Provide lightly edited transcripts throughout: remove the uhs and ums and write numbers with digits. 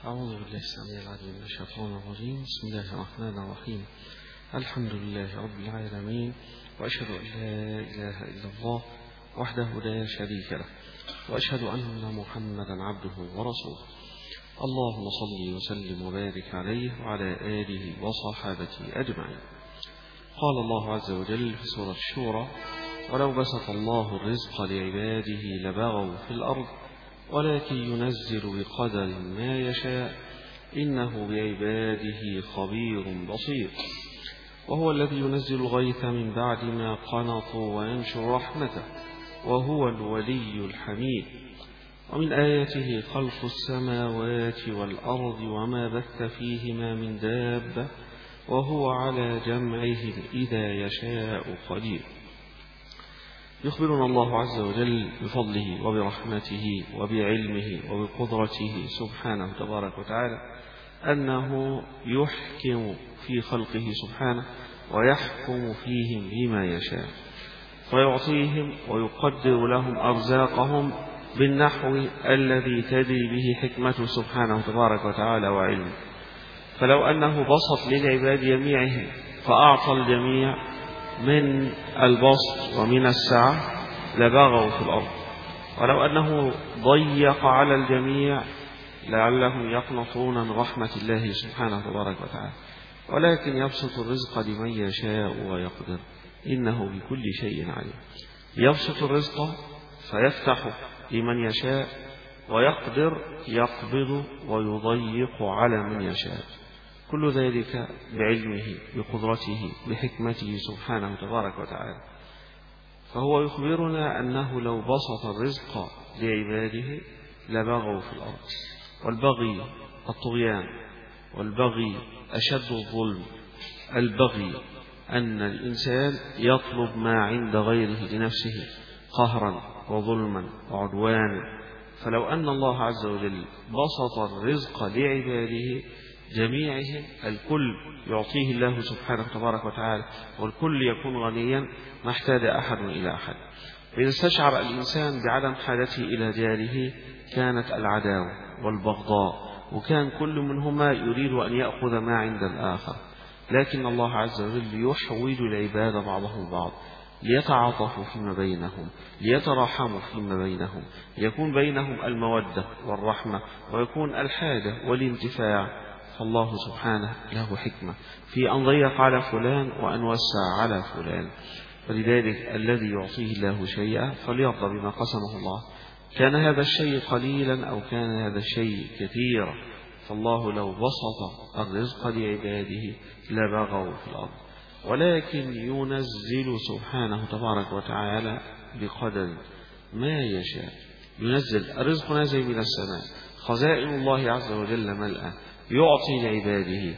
أعوذ بالله السميع العليم من الشيطان الرجيم. بسم الله الرحمن الرحيم. الحمد لله رب العالمين، وأشهد أن لا إله إلا الله وحده لا شريك له، وأشهد أن محمدا عبده ورسوله. اللهم صل وسلم وبارك عليه وعلى آله وصحابته أجمعين. قال الله عز وجل في سورة الشورى: ولو بسط الله الرزق لعباده لبغوا في الأرض ولكن ينزل بقدر ما يشاء إنه بعباده خبير بصير. وهو الذي ينزل الغيث من بعد ما قنطوا وينشر رحمته وهو الولي الحميد. ومن آياته خلق السماوات والأرض وما بث فيهما من دابة وهو على جمعهم إذا يشاء قدير. يخبرنا الله عز وجل بفضله وبرحمته وبعلمه وبقدرته سبحانه تبارك وتعالى أنه يحكم في خلقه سبحانه ويحكم فيهم بما يشاء، ويعطيهم ويقدر لهم أرزاقهم بالنحو الذي تدري به حكمته سبحانه تبارك وتعالى وعلمه. فلو أنه بسط للعباد جميعهم فأعطى الجميع من البسط ومن السعة لبغوا في الأرض، ولو أنه ضيق على الجميع لعلهم يقنطون من رحمة الله سبحانه تبارك وتعالى. ولكن يبسط الرزق لمن يشاء ويقدر إنه بكل شيء عليم. يبسط الرزق فيفتح لمن يشاء، ويقدر يقبض ويضيق على من يشاء. كل ذلك بعلمه بقدرته بحكمته سبحانه تبارك وتعالى. فهو يخبرنا أنه لو بسط الرزق لعباده لبغوا في الأرض. والبغي الطغيان، والبغي أشد الظلم. البغي أن الإنسان يطلب ما عند غيره لنفسه قهرا وظلما وعدوانا. فلو أن الله عز وجل بسط الرزق لعباده جميعهم، الكل يعطيه الله سبحانه تبارك وتعالى، والكل يكون غنيا ما احتاج أحد إلى أحد. فإذا استشعر الإنسان بعدم حاجته إلى جاره كانت العداوة والبغضاء، وكان كل منهما يريد أن يأخذ ما عند الآخر. لكن الله عز وجل يحوج العباد بعضهم بعض ليتعاطفوا فيما بينهم، ليتراحموا فيما بينهم، يكون بينهم المودة والرحمة، ويكون الحاجة والانتفاع. فالله سبحانه له حكمة في أن ضيق على فلان وأن وسع على فلان. فلذلك الذي يعطيه الله شيئا فليرضى بما قسمه الله، كان هذا الشيء قليلا أو كان هذا الشيء كثيرا. فالله لو بسط الرزق لعباده لبغوا في الأرض، ولكن ينزل سبحانه تبارك وتعالى بقدر ما يشاء. ينزل الرزق نازل من السماء، خزائن الله عز وجل ملأ، يعطي لعباده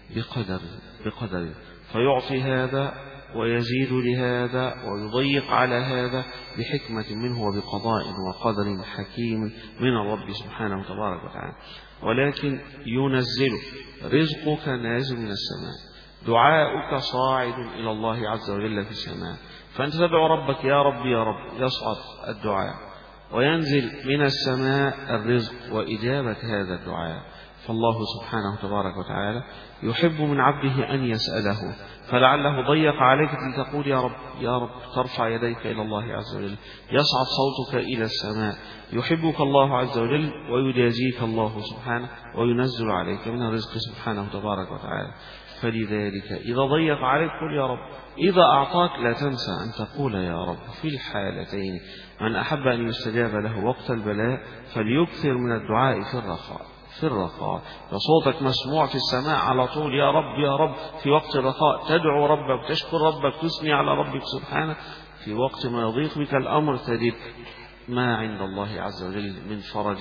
بقدر فيعطي هذا ويزيد لهذا ويضيق على هذا بحكمة منه وبقضاء وقدر حكيم من الرب سبحانه تبارك وتعالى. ولكن ينزل رزقك نازل من السماء، دعاؤك صاعد إلى الله عز وجل في السماء، فأنت تدعو ربك يا رب يا رب، يصعد الدعاء وينزل من السماء الرزق وإجابة هذا الدعاء. فالله سبحانه تبارك وتعالى يحب من عبده أن يسأله، فلعله ضيق عليك لتقول يا رب يا رب، ترفع يديك إلى الله عز وجل، يصعد صوتك إلى السماء، يحبك الله عز وجل ويجازيك الله سبحانه وينزل عليك من الرزق سبحانه تبارك وتعالى. فلذلك إذا ضيق عليك قل يا رب، إذا أعطاك لا تنسى أن تقول يا رب. في الحالتين من أحب أن يستجاب له وقت البلاء فليكثر من الدعاء في الرخاء. فصوتك مسموع في السماء على طول يا رب يا رب. في وقت الرخاء تدعو ربك، تشكر ربك، تثني على ربك سبحانه. في وقت ما يضيق بك الأمر تجد ما عند الله عز وجل من فرج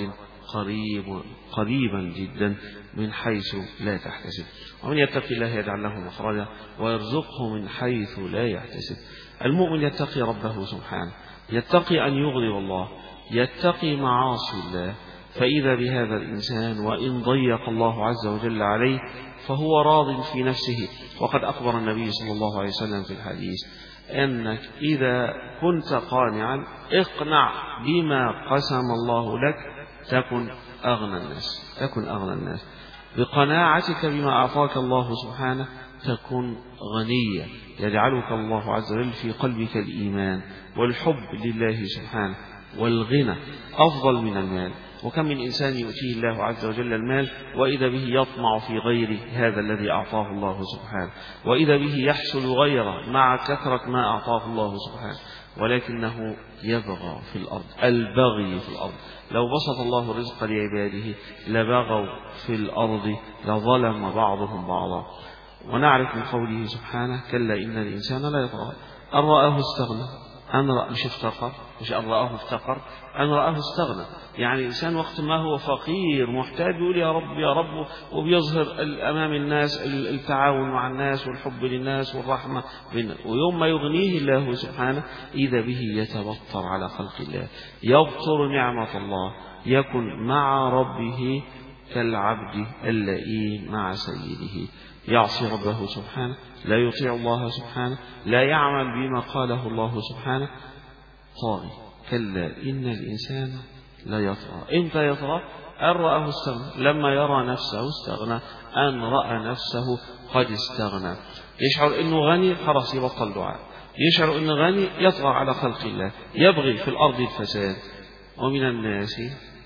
قريبا جدا من حيث لا تحتسب. ومن يتقي الله يجعل له مخرجا ويرزقه من حيث لا يحتسب. المؤمن يتقي ربه سبحانه، يتقي أن يغضب الله، يتقي معاصي الله. فإذا بهذا الإنسان وإن ضيق الله عز وجل عليه فهو راض في نفسه. وقد أخبر النبي صلى الله عليه وسلم في الحديث أنك إذا كنت قانعا اقنع بما قسم الله لك تكن أغنى الناس، تكن أغنى الناس. بقناعتك بما أعطاك الله سبحانه تكن غنيا، يجعلك الله عز وجل في قلبك الإيمان والحب لله سبحانه، والغنى أفضل من المال. وكم من إنسان يؤتيه الله عز وجل المال وإذا به يطمع في غير هذا الذي أعطاه الله سبحانه، وإذا به يحسن غيره مع كثرة ما أعطاه الله سبحانه، ولكنه يبغى في الأرض، البغي في الأرض. لو بسط الله الرزق لعباده لبغوا في الأرض، لظلم بعضهم بعضا. ونعرف من قوله سبحانه: كلا إن الإنسان لا يطغى أن رآه استغنى. مش افتقر، مش أن رآه افتقر، أن رآه استغنى. يعني الإنسان وقت ما هو فقير محتاج يقول يا رب يا رب، وبيظهر أمام الناس التعاون مع الناس والحب للناس والرحمة بالناس. ويوم ما يغنيه الله سبحانه إذا به يتبطر على خلق الله، يبطر نعمة الله، يكن مع ربه كالعبد اللئيم مع سيده، يعصي ربه سبحانه، لا يطيع الله سبحانه، لا يعمل بما قاله الله سبحانه، طاغي. كلا إن الإنسان لا يطغى. إمتى يطغى؟ أن رآه استغنى، لما يرى نفسه استغنى، أن رأى نفسه قد استغنى، يشعر أنه غني خلاص يبطل دعاء، يشعر أنه غني يطغى على خلق الله، يبغي في الأرض الفساد. ومن الناس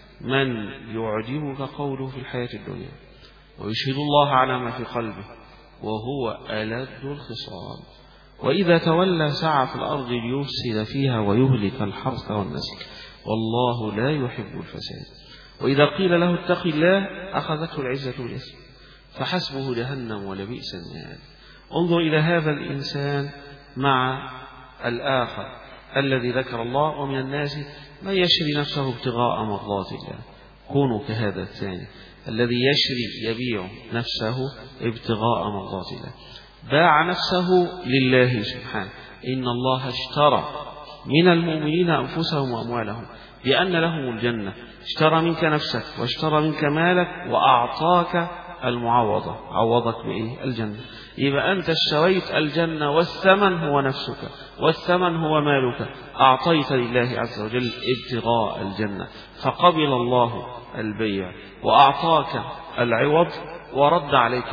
من يعجبك قوله في الحياة الدنيا ويشهد الله على ما في قلبه وهو ألد الخصام، وإذا تولى سعى في الأرض ليفسد فيها ويهلك الحرث والنسل، والله لا يحب الفساد. وإذا قيل له اتق الله أخذته العزة بالإثم فحسبه جهنم ولبئس المهاد. انظر إلى هذا الإنسان مع الآخر الذي ذكر الله: ومن الناس من يشري نفسه ابتغاء مرضات الله. كونوا كهذا الثاني الذي يشري يبيع نفسه ابتغاء مرضات الله، باع نفسه لله سبحانه. إن الله اشترى من المؤمنين أنفسهم وأموالهم بأن لهم الجنة، اشترى منك نفسك واشترى منك مالك وأعطاك المعوضة، عوضك بإيه؟ الجنة. يبقى أنت اشتريت الجنة والثمن هو نفسك والثمن هو مالك، أعطيت لله عز وجل ابتغاء الجنة، فقبل الله البيع وأعطاك العوض ورد عليك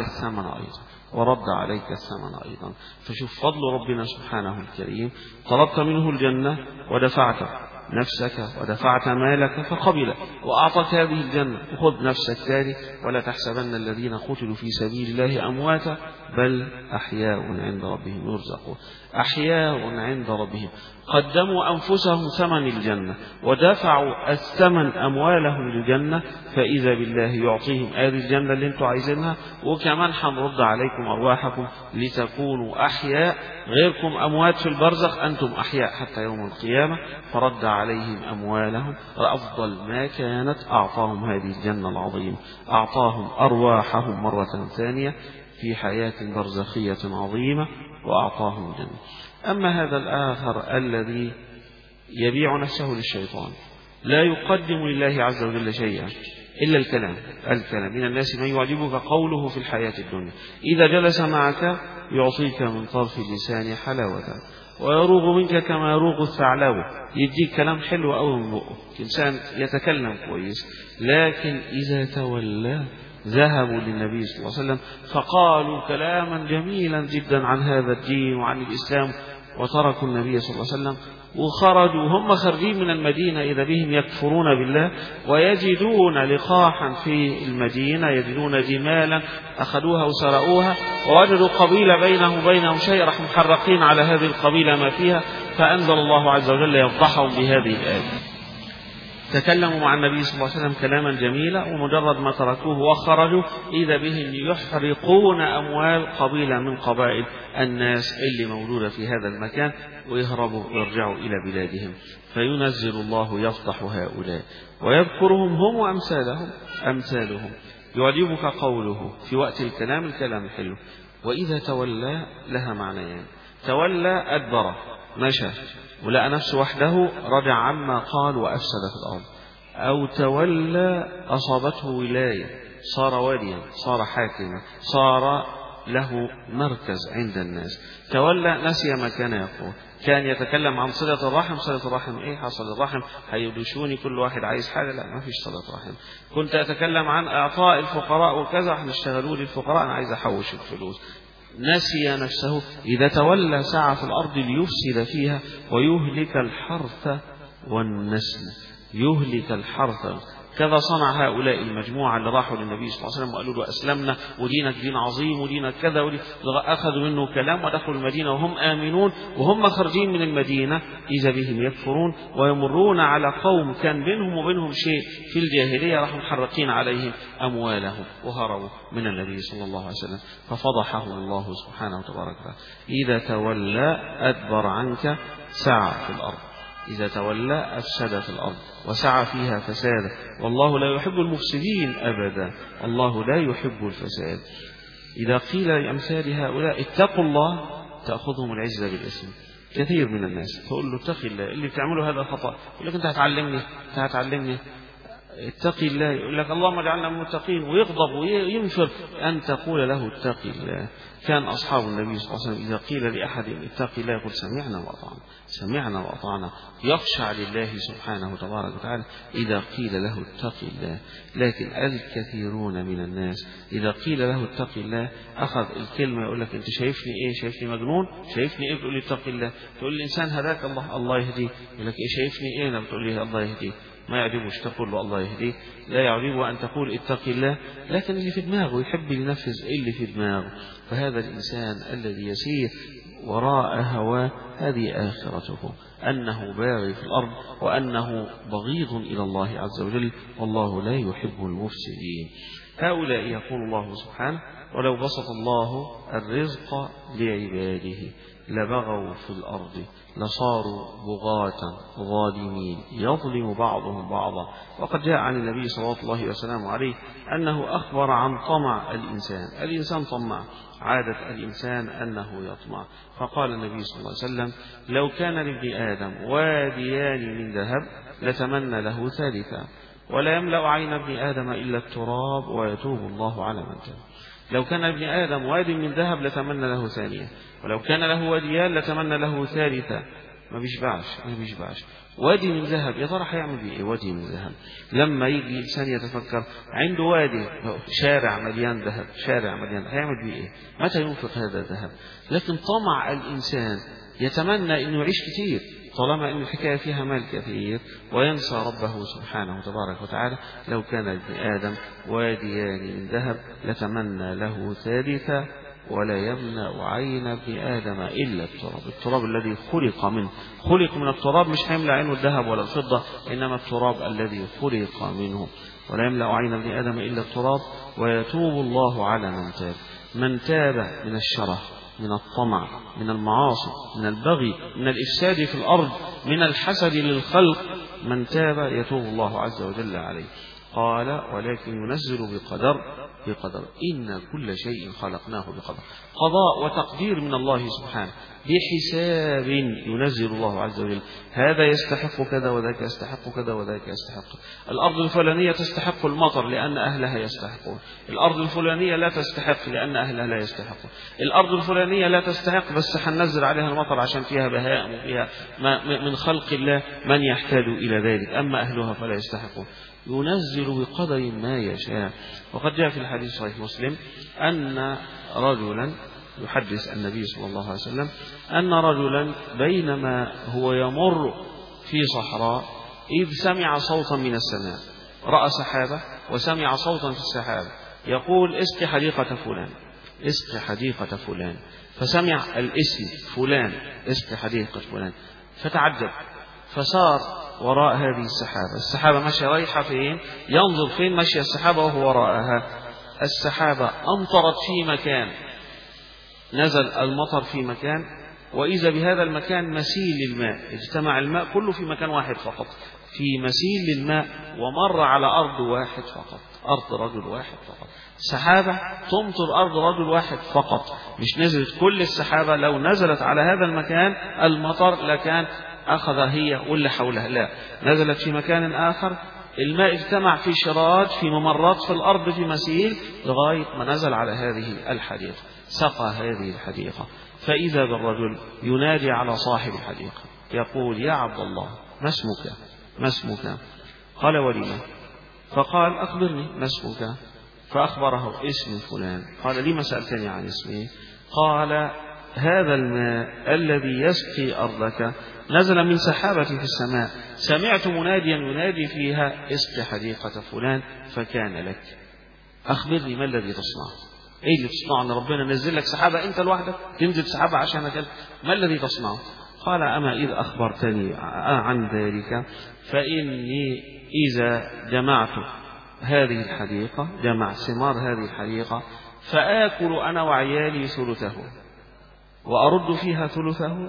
الثمن أيضا. فشوف فضل ربنا سبحانه الكريم، طلبت منه الجنة ودفعت نفسك ودفعت مالك فقبل وأعطاك هذه الجنة، وخذ نفسك ثاني: ولا تحسبن الذين قتلوا في سبيل الله أمواتا بل أحياء عند ربهم يرزقون. أحياء عند ربهم، قدموا أنفسهم ثمن الجنة ودفعوا الثمن أموالهم للجنة، فإذا بالله يعطيهم هذه الجنة اللي انتم عايزينها، وكمان حنرد عليكم أرواحكم لتكونوا أحياء، غيركم أموات في البرزخ، أنتم أحياء حتى يوم القيامة. فرد عليهم أموالهم، وأفضل ما كانت أعطاهم هذه الجنة العظيمة، أعطاهم أرواحهم مرة ثانية في حياة برزخية عظيمة وأعطاهم الجنة. أما هذا الآخر الذي يبيع نفسه للشيطان، لا يقدم لله عز وجل شيئا إلا الكلام. من الناس من يعجبك قوله في الحياة الدنيا، إذا جلس معك يعطيك من طرف اللسان حلاوة ويروغ منك كما يروغ الثعلب، يديك كلام حلو أو من بقه، إنسان يتكلم كويس، لكن إذا تولى ذهبوا للنبي صلى الله عليه وسلم فقالوا كلاما جميلا جدا عن هذا الدين وعن الإسلام، وتركوا النبي صلى الله عليه وسلم وخرجوا. هم خارجين من المدينة إذا بهم يكفرون بالله ويجدون لقاحا في المدينة، يجدون جمالا أخذوها وسرقوها، ووجدوا قبيلة بينهم وبينهم شيء، راح محرقين على هذه القبيلة ما فيها، فأنزل الله عز وجل يفضحهم بهذه الآية. تكلموا مع النبي صلى الله عليه وسلم كلاما جميلا، ومجرد ما تركوه وخرجوا إذا بهم يحرقون أموال قبيلة من قبائل الناس اللي موجودة في هذا المكان، ويهربوا ويرجعوا إلى بلادهم. فينزل الله يفضح هؤلاء ويذكرهم هم وأمثالهم. يعجبك قوله في وقت الكلام الحلو. وإذا تولى لها معنيان: تولى أدبر، مشى ولقى نفسه وحده، رجع عما قال وأفسد في الأرض. أو تولى أصابته ولاية، صار واليا، صار حاكما، صار له مركز عند الناس. تولى نسي ما كان يقول. كان يتكلم عن صلة الرحم. صلة الرحم إيه؟ حصل الرحم هيدوشوني كل واحد عايز حاجة، لا ما فيش صلة رحم. كنت أتكلم عن إعطاء الفقراء وكذا، احنا اشتغلوا لي الفقراء، أنا عايز أحوش الفلوس. نسي نفسه. إذا تولى سعى في الأرض ليفسد فيها ويهلك الحرث والنسل. يهلك الحرث. كذا صنع هؤلاء المجموعة اللي راحوا للنبي صلى الله عليه وسلم وقالوا له أسلمنا ودينك دين عظيم ودينك كذا، أخذوا منه كلام ودخلوا المدينة وهم آمنون، وهم خارجين من المدينة إذا بهم يكفرون ويمرون على قوم كان بينهم وبينهم شيء في الجاهلية، راحوا محرقين عليهم أموالهم وهربوا من النبي صلى الله عليه وسلم، ففضحهم الله سبحانه وتبارك وتعالى. إذا تولى أدبر عنك سعى في الأرض. إذا تولى أفسد في الأرض وسعى فيها فسادا، والله لا يحب المفسدين أبدا، الله لا يحب الفساد. إذا قيل لأمثال هؤلاء اتقوا الله تأخذهم العزة بالاسم. كثير من الناس تقول له اتق الله، اللي بتعمله هذا خطأ، يقول لك أنت هتعلمني اتقي الله، يقول لك اللهم اجعلنا من المتقين، ويغضب وينفر أن تقول له اتقي الله. كان أصحاب النبي صلى الله عليه وسلم إذا قيل لأحد اتقي الله يقول سمعنا وأطعنا، يخشع لله سبحانه وتبارك وتعالى إذا قيل له اتقي الله. لكن الكثيرون من الناس إذا قيل له اتقي الله أخذ الكلمة يقول لك أنت شايفني إيه؟ شايفني مجنون؟ شايفني إيه بتقول لي اتقي الله؟ تقول الإنسان هداك الله يهديه، يقول لك إيه شايفني إيه أنا بتقول لي الله يهديه؟ ما يعجبش تقول له الله يهديه، لا يعجبه أن تقول اتقي الله، لكن اللي في دماغه يحب ينفذ اللي في دماغه. فهذا الإنسان الذي يسير وراء هواه هذه آخرته، أنه باغي في الأرض وأنه بغيض إلى الله عز وجل، والله لا يحب المفسدين. هؤلاء يقول الله سبحانه ولو بسط الله الرزق لعباده لبغوا في الأرض لصاروا بغاة ظالمين يظلم بعضهم بعضا. وقد جاء عن النبي صلى الله عليه وسلم عليه أنه أخبر عن طمع الإنسان طمع، عادة الإنسان أنه يطمع. فقال النبي صلى الله عليه وسلم لو كان لابن آدم واديان من ذهب لتمنى له ثالثا، ولا يملأ عين ابن آدم إلا التراب ويتوب الله على من تاب. لو كان ابن آدم واد من ذهب لتمنى له ثانية، ولو كان له واديان لتمنى له ثالثة. ما بيشبعش. وادي من ذهب يا ترى هيعمل بيه ايه؟ وادي من ذهب لما يجي انسان يتفكر عنده وادي شارع مليان ذهب، هيعمل بيه ايه؟ متى ينفق هذا الذهب؟ لكن طمع الانسان يتمنى انه يعيش كتير طالما ان الحكايه فيها مال كثير، وينسى ربه سبحانه وتبارك وتعالى. لو كان ابن آدم واديان من ذهب لتمنى له ثالثا، ولا يملأ عين ابن آدم إلا التراب الذي خلق من التراب، مش هيملأ عينه الذهب ولا الفضة، إنما التراب الذي خلق منه. ولا يملأ عين ابن آدم إلا التراب ويتوب الله على من تاب من الشره، من الطمع، من المعاصي، من البغي، من الإفساد في الأرض، من الحسد للخلق. من تاب يتوب الله عز وجل عليه. قال ولكن ينزل بقدر إن كل شيء خلقناه بقدر. قضاء وتقدير من الله سبحانه بحساب ينزل الله عز وجل. هذا يستحق كذا وذاك يستحق كذا وذاك يستحق. الأرض الفلانية تستحق المطر لأن أهلها يستحقون، الأرض الفلانية لا تستحق لأن أهلها لا يستحقون، الأرض الفلانية لا تستحق بس هننزل عليها المطر عشان فيها بهائم وفيها من خلق الله من يحتاج إلى ذلك، أما أهلها فلا يستحقون. ينزل بقدر ما يشاء. وقد جاء في الحديث صحيح مسلم أن رجلا يحدث النبي صلى الله عليه وسلم أن رجلا بينما هو يمر في صحراء إذ سمع صوتا من السماء، رأى سحابة وسمع صوتا في السحابة يقول اسق حديقة فلان، فسمع الاسم فلان اسق حديقة فلان، فتعجب فسار وراء هذه السحابة ماشية رايحة فين؟ ينظر فين ماشية السحابة وهو وراءها. السحابة أمطرت في مكان، نزل المطر في مكان، وإذا بهذا المكان مسيل للماء، اجتمع الماء كله في مكان واحد فقط، في مسيل للماء، ومر على أرض واحد فقط، أرض رجل واحد فقط. سحابة تمطر أرض رجل واحد فقط، مش نزلت كل السحابة. لو نزلت على هذا المكان المطر لكان أخذ هي واللي حولها، لا، نزلت في مكان آخر، الماء اجتمع في شراج، في ممرات في الأرض، في مسيل، لغاية ما نزل على هذه الحديقة. سقى هذه الحديقة، فإذا بالرجل ينادي على صاحب الحديقة يقول: يا عبد الله، ما اسمك؟ قال: ولما؟ فقال: أخبرني ما اسمك؟ فأخبره: اسم فلان. قال: لما سألتني عن اسمي؟ قال: هذا الماء الذي يسقي أرضك نزل من سحابة في السماء، سمعت مناديا ينادي فيها: اسق حديقة فلان فكان لك. أخبرني ما الذي تصنع؟ إيه اللي تصنع؟ أن ربنا نزل لك سحابة أنت لوحدك تنزل سحابة عشانك؟ ما الذي تصنعه؟ قال: أما إذا أخبرتني عن ذلك فإني إذا جمعت هذه الحديقة، جمع ثمار هذه الحديقة، فآكل أنا وعيالي ثلثه وأرد فيها ثلثه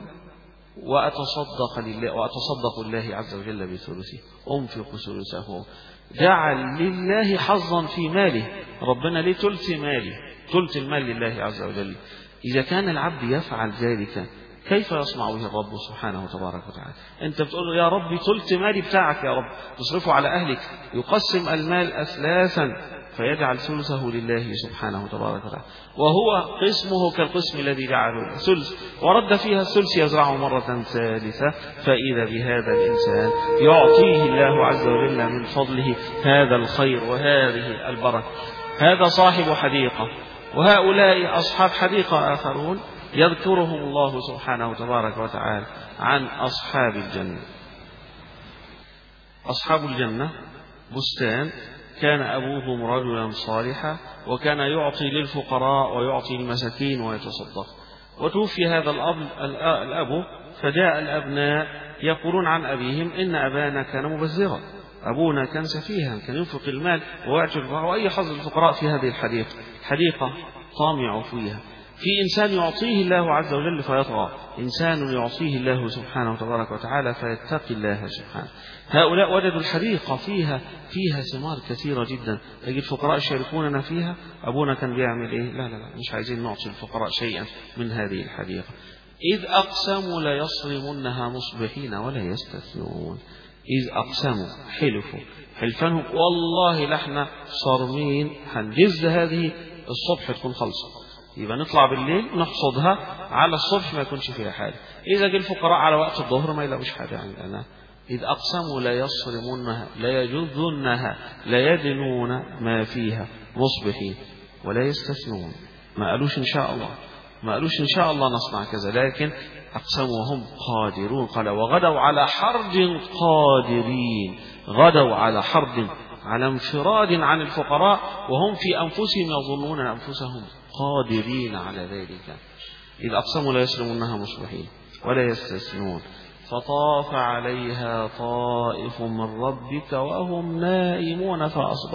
وأتصدق لله عز وجل بثلثه، أنفق ثلثه، جعل لله حظا في ماله. ربنا ليه ثلث مالي، ثلث المال لله عز وجل. إذا كان العبد يفعل ذلك كيف يصنع به الرب سبحانه وتبارك وتعالى؟ أنت بتقول له: يا رب ثلث مالي بتاعك يا رب، تصرفه على أهلك. يقسم المال أثلاثا فيجعل ثلثه لله سبحانه وتبارك وتعالى، وهو قسمه كالقسم الذي جعله ثلث، ورد فيها الثلث يزرعه مرة ثالثة، فإذا بهذا الإنسان يعطيه الله عز وجل من فضله هذا الخير وهذه البركة. هذا صاحب حديقة، وهؤلاء أصحاب حديقة آخرون يذكرهم الله سبحانه وتبارك وتعالى عن أصحاب الجنة. أصحاب الجنة بستان كان أبوهم رجلا صالحا، وكان يعطي للفقراء ويعطي للمساكين ويتصدق. وتوفي هذا الأب، فجاء الأبناء يقولون عن أبيهم: إن أبانا كان مبذرا، أبونا كان سفيها، كان ينفق المال ويعطي وأي حظ للفقراء في هذه الحديقة، حديقة طامع فيها. في إنسان يعطيه الله عز وجل فيطغى، إنسان يعطيه الله سبحانه وتبارك وتعالى فيتقي الله سبحانه. هؤلاء وجدوا الحديقة فيها ثمار كثيرة جدا، تجد الفقراء يشاركوننا فيها. أبونا كان بيعمل إيه؟ لا مش عايزين نعطي الفقراء شيئا من هذه الحديقة. إذ أقسموا ليصرمنها مصبحين ولا يستثنون. إذ أقسموا، حلفوا حلفانهم: والله لحنا صارمين، هنجز هذه الصبح تكون خلصة، يبقى نطلع بالليل نحصدها على الصبح ما يكونش فيها حاجة. إذا جاء الفقراء على وقت الظهر ما يلاقوش حاجة عندنا. إذ أقسموا لا يصرمونها لا يجذنها لا يدنون ما فيها مصبحين ولا يستثنون. ما قالوش إن شاء الله، ما قالوش إن شاء الله نصنع كذا، لكن أقسموا وهم قادرون. قال: وغدوا على حرد قادرين، غدوا على حرد، على انفراد عن الفقراء، وهم في أنفسهم يظنون أنفسهم قادرين على ذلك. إذ أقسموا لا يصرمونها مصبحين ولا يستثنون. فطاف عليها طائف من ربك وهم نائمون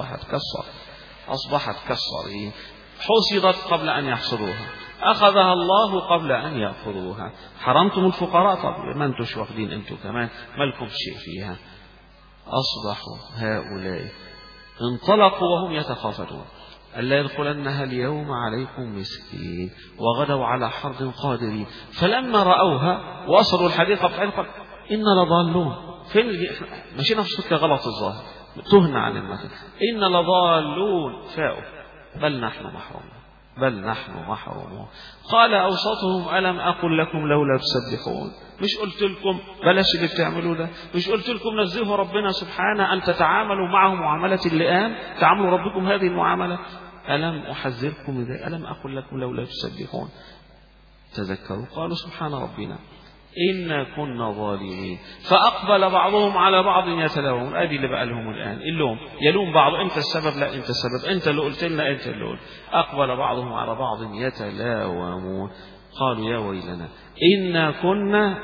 أصبحت كالصريم، حصدت قبل أن يحصدوها، أخذها الله قبل أن يأخذوها. حرمتم الفقراء، طب ما أنتوش واخدين أنتوا كمان، ما لكم شيء فيها. أصبحوا هؤلاء انطلقوا وهم يتخافتون: ألا يدخلنها اليوم عليكم مسكين، وغدوا على حرد قادرين. فلما رأوها وصلوا الحديقة بتاعتهم: إن لضالون. فين مشينا في سكة غلط الظاهر، تهنا عن المكان. إن لضالون، فاؤوا بل نحن محرومون. قال أوسطهم: ألم أقل لكم لولا تسبحون؟ مش قلت لكم بلاش اللي بتعملوا ده؟ مش قلت لكم نزهوا ربنا سبحانه أن تتعاملوا معه معاملة اللئام، تعاملوا ربكم هذه المعاملة؟ ألم أحذركم إذا ألم أقل لكم لولا تسبحون؟ تذكروا قالوا: سبحان ربنا إنا كنا ظالمين. فأقبل بعضهم على بعض يتلاومون. أدي اللي بقى لهم الآن اللوم، يلوم بعض: أنت السبب، لا أنت السبب، أنت اللي قلت لنا، أنت اللي قلت. أقبل بعضهم على بعض يتلاومون. قالوا: يا ويلنا إنا كنا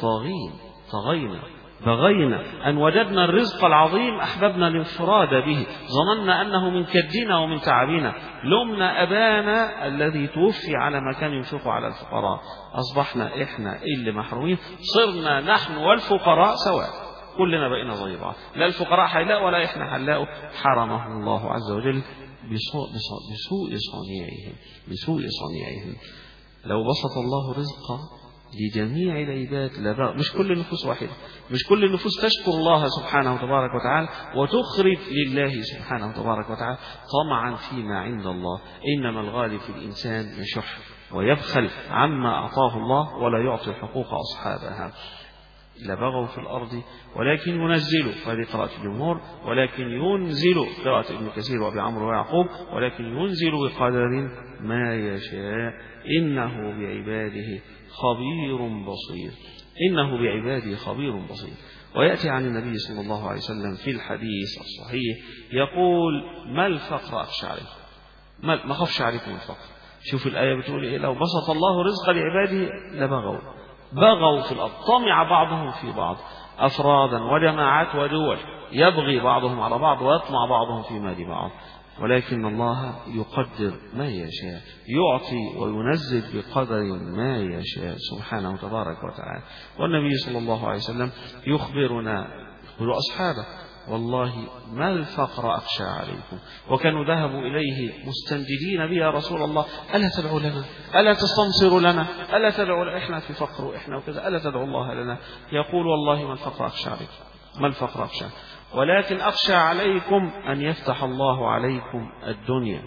بغينا أن وجدنا الرزق العظيم، أحببنا الانفراد به، ظننا أنه من كدنا ومن تعبنا، لمنا أبانا الذي توفي على ما كان ينفق على الفقراء. أصبحنا إحنا اللي محرومين، صرنا نحن والفقراء سواء، كلنا بقينا زي بعض، لا الفقراء حيلاقوا ولا إحنا حنلاقوا. حرمهم الله عز وجل بسوء صنيعهم. لو بسط الله رزق لجميع العباد لا بغى. مش كل النفوس واحدة، مش كل النفوس تشكر الله سبحانه وتبارك وتعالى وتخرج لله سبحانه وتبارك وتعالى طمعا فيما عند الله. إنما الغالب في الإنسان يشح ويبخل عما أعطاه الله ولا يعطي حقوق أصحابها. لبغوا في الأرض ولكن ينزلوا، هذه قراءة الجمهور، ولكن ينزل قراءة ابن كثير وأبي عمرو ويعقوب، ولكن ينزل بقدر ما يشاء إنه بعباده خبير بصير. إنه بعباده خبير بصير. ويأتي عن النبي صلى الله عليه وسلم في الحديث الصحيح يقول: ما الفقر أخشى عليكم، ما خفش عليكم الفقر. شوف الآية بتقول إيه: لو بسط الله رزق لعباده بغوا في الأرض، طمع بعضهم في بعض أفرادا وجماعات ودول، يبغي بعضهم على بعض ويطمع بعضهم في مال بعض. ولكن الله يقدر ما يشاء، يعطي وينزل بقدر ما يشاء سبحانه تبارك وتعالى. والنبي صلى الله عليه وسلم يخبر أصحابه: والله ما الفقر أخشى عليكم. وكانوا ذهبوا إليه مستنجدين به: يا رسول الله ألا تدعو لنا، ألا تستنصر لنا، ألا تدعو لنا، إحنا في فقر وإحنا وكذا، ألا تدعو الله لنا. يقول: والله ما الفقر أخشى عليكم، ما الفقر أخشى، ولكن أخشى عليكم أن يفتح الله عليكم الدنيا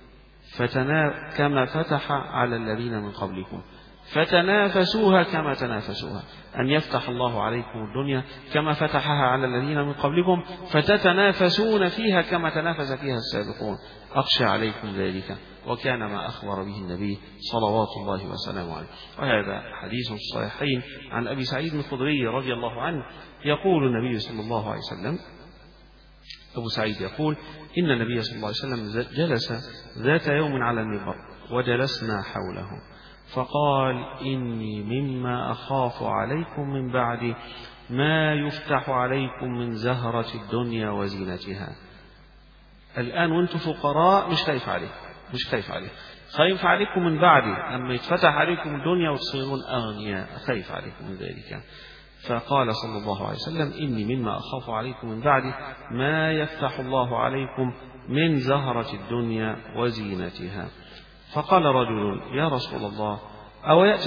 كما فتح على الذين من قبلكم فتنافسوها كما تنافسوها. أن يفتح الله عليكم الدنيا كما فتحها على الذين من قبلكم فتتنافسون فيها كما تنافس فيها السابقون. أخشى عليكم ذلك، وكان ما أخبر به النبي صلوات الله وسلامه عليه. وهذا حديث الصحيحين عن أبي سعيد الخدري رضي الله عنه. يقول النبي صلى الله عليه وسلم، أبو سعيد يقول: إن النبي صلى الله عليه وسلم جلس ذات يوم على المنبر وجلسنا حوله فقال: إني مما أخاف عليكم من بعد ما يفتح عليكم من زهرة الدنيا وزينتها. الآن وانتم فقراء مش خايف عليكم، خايف عليكم من بعد أما يتفتح عليكم الدنيا وتصيرون أغنياء، خايف عليكم من ذلك. فقال صلى الله عليه وسلم: إني مما أخاف عليكم من بعد ما يفتح الله عليكم من زهرة الدنيا وزينتها. فقال رجل: يا رسول الله أو يأتي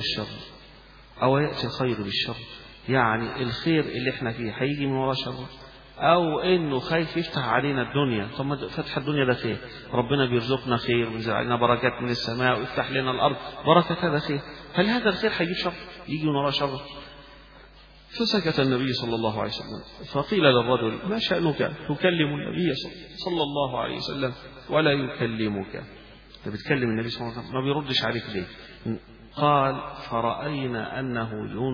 الخير بالشر، يعني الخير اللي احنا فيه هيجي من وراء شر، أو إنه خايف يفتح علينا الدنيا. ثم فتح الدنيا ده خير، ربنا بيرزقنا خير وينزل علينا بركات من السماء ويفتح لنا الأرض بركة، هذا خير. هل هذا الخير هيجيب شر، يجي من وراء شر؟ فسكت النبي صلى الله عليه وسلم. فقيل للرجل: ما شأنك تكلم النبي صلى الله عليه وسلم ولا يكلمك؟ انت بتكلم النبي صلى الله عليه وسلم ما بيردش عليك ليه؟ قال: فرأينا أنه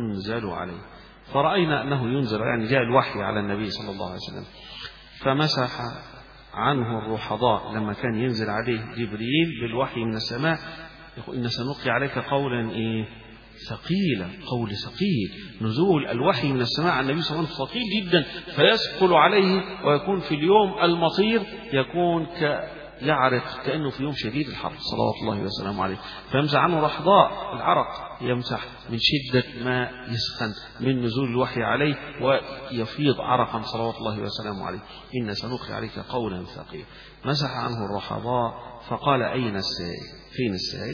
ينزل يعني جاء الوحي على النبي صلى الله عليه وسلم، فمسح عنه الرحضاء. لما كان ينزل عليه جبريل بالوحي من السماء يقول: إن سنلقي عليك قولا ثقيلا، قول ثقيل. نزول الوحي من السماء على النبي صلى الله عليه وسلم ثقيل جدا، فيثقل عليه ويكون في اليوم المطير يكون يعرق كأنه في يوم شديد الحر صلوات الله وسلامه عليه. فيمسح عنه رحضاء، العرق يمسح من شدة ما يسخن من نزول الوحي عليه ويفيض عرقا صلوات الله وسلامه عليه. إن سنلقي عليك قولا ثقيلا. مسح عنه الرحضاء فقال: أين السائل؟ فين السائل؟